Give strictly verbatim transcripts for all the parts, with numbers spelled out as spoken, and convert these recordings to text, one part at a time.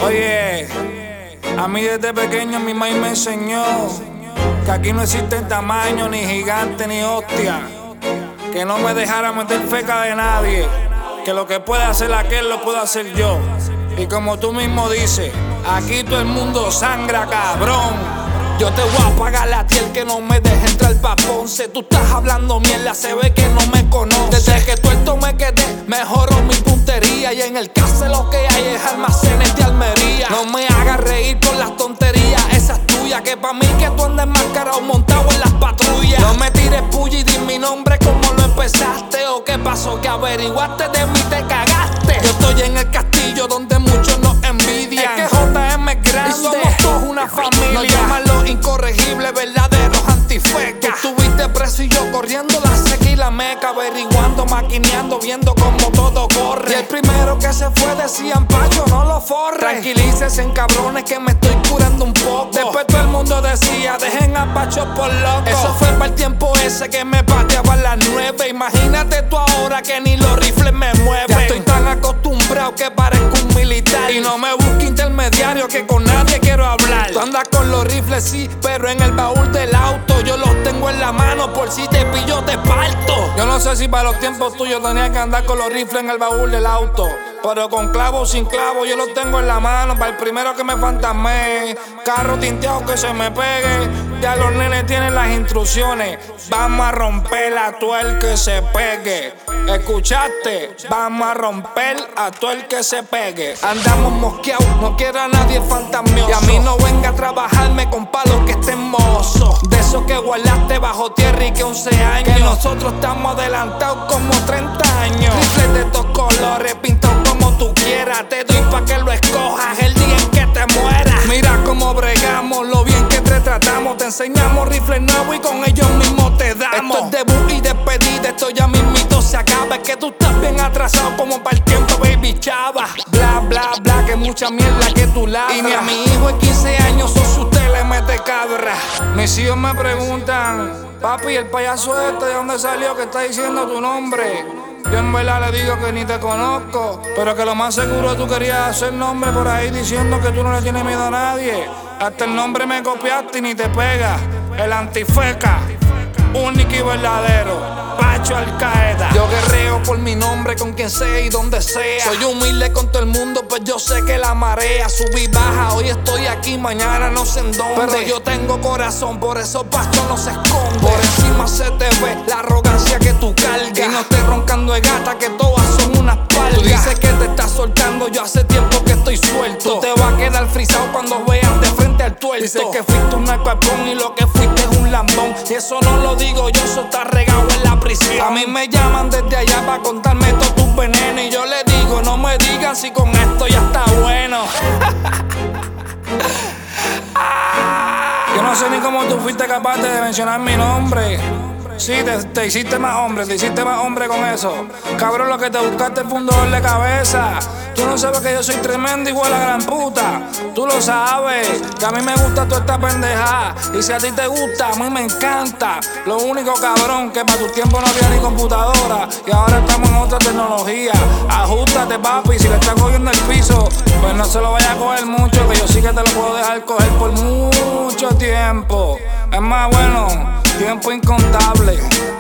Oye, a mí desde pequeño mi mamá me enseñó que aquí no existe tamaño, ni gigante, ni hostia. Que no me dejara meter feca de nadie. Que lo que puede hacer aquel lo puedo hacer yo. Y como tú mismo dices, aquí todo el mundo sangra, cabrón. Yo te voy a pagar a ti el que no me deje entrar pa' Ponce. Tú estás hablando mierda, se ve que no me conoces. Desde que tuerto me quedé, mejoró mi puntería. Y en el caso lo que hay es almacenes de Almería. No me hagas reír con las tonterías, esas tuyas. Que pa' mí que tú andes mascarado montado en las patrullas. No me tires puya y di mi nombre como lo empezaste. O qué pasó, que averiguaste de mí, te cagaste. Yo estoy en el castillo donde muchos nos envidian. Es que J M es grande y somos todos una familia. No llaman los incorregibles, verdaderos antifecas. Tú estuviste preso y yo corriendo la seca y la meca, averiguando, maquineando, viendo cómo todo corre. Y el primero que se fue decían, Pacho, no lo forre. Tranquilícese en cabrones que me estoy curando un poco. Después todo el mundo decía, dejen a Pacho por loco. Eso fue para el tiempo ese que me pateaba a las nueve. Imagínate tú ahora que ni los rifles me mueven. Ya estoy tan acostumbrado que parezco un militar. Y no me busque intermediario que con nadie quiero hablar. Tú andas con los rifles, sí, pero en el baúl del auto. Yo los tengo en la mano por si te pillo te parto. Yo no sé si para los tiempos tuyos tenía que andar con los rifles en el baúl del auto, pero con clavo o sin clavo yo los tengo en la mano. Para el primero que me fantasme, carro tinteado que se me pegue. Ya los nenes tienen las instrucciones. Vamos a romper a todo el que se pegue. ¿Escuchaste? Vamos a romper a todo el que se pegue. Andamos mosqueados, no quiero a nadie fantasmioso. Y a mí no venga a trabajarme con palos que estén mozos. De esos que guardaste bajo tierra y que once años. Que nosotros estamos adelantados como treinta años. Rifles de estos colores pintados como tú quieras. Te doy pa' que lo escojas el día en que te mueras. Mira cómo bregamos, lo bien que te tratamos. Te enseñamos rifles nuevos y con ellos mismos te damos. Esto es debut y despedida, esto ya mismito se acaba. Es que tú estás bien atrasado como para el tiempo, baby chava. Bla, bla, bla, que mucha mierda que tú ladras. Y ni a mi hijo de quince años, o si usted le mete cabra. Mis hijos me preguntan, papi, el payaso este, ¿de dónde salió que está diciendo tu nombre? Yo en verdad le digo que ni te conozco, pero que lo más seguro tú querías hacer nombre por ahí diciendo que tú no le tienes miedo a nadie. Hasta el nombre me copiaste y ni te pega. El antifeca, único y verdadero, Pacho Al Qaeda. Yo guerreo por mi nombre con quien sea y donde sea. Soy humilde con todo el mundo, pues yo sé que la marea sube y baja. Hoy estoy aquí, mañana no sé en dónde. Pero yo tengo corazón, por eso Pacho no se esconde. Por encima se te ve la arrogancia que tú cargas. Y no estés roncando de gata, que todas son unas palgas. Tú dices que te estás soltando, yo hace tiempo que estoy suelto. Tú te vas a quedar frisado cuando veas de frente al tuerto. Dices que fuiste un narcoapón y lo que fuiste es un lambón. Y eso no lo digo yo, eso está regado en la prisión. A mí me llaman desde allá para contarme todos tus venenos. Y yo le digo, no me digan si con esto ya está bueno. Yo no sé ni cómo tú fuiste capaz de mencionar mi nombre. Sí, te, te hiciste más hombre, te hiciste más hombre con eso. Cabrón, lo que te buscaste fue un dolor de cabeza. Tú no sabes que yo soy tremendo igual a gran puta. Tú lo sabes, que a mí me gusta toda esta pendeja. Y si a ti te gusta, a mí me encanta. Lo único, cabrón, que para tu tiempo no había ni computadora. Y ahora estamos en otra tecnología. Ajustate, papi, si le estás cogiendo el piso, pues no se lo vaya a coger mucho, que yo sí que te lo puedo dejar coger por mucho tiempo. Es más, bueno, tiempo incontable.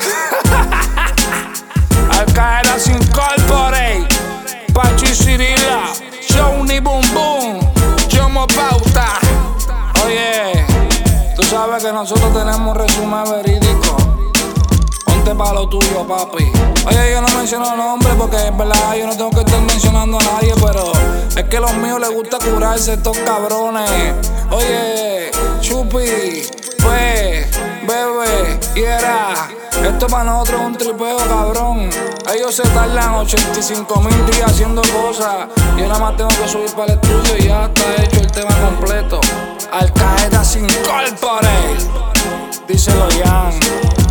Al Qaeda sin corporate, Pacho y Cirila, Johnny Boom Boom, Yomo Pauta. Oye, tú sabes que nosotros tenemos resumen verídico. Ponte pa' lo tuyo, papi. Oye, yo no menciono nombres porque en verdad yo no tengo que estar mencionando a nadie, pero es que a los míos les gusta curarse estos cabrones. Oye, Chupi, pues, bebé, y era. Esto para nosotros es un tripeo, cabrón. Ellos se tardan ochenta y cinco mil días haciendo cosas. Y yo nada más tengo que subir para el estudio y ya está hecho el tema completo. Al Qaeda sin corporate. Díselo, Jan.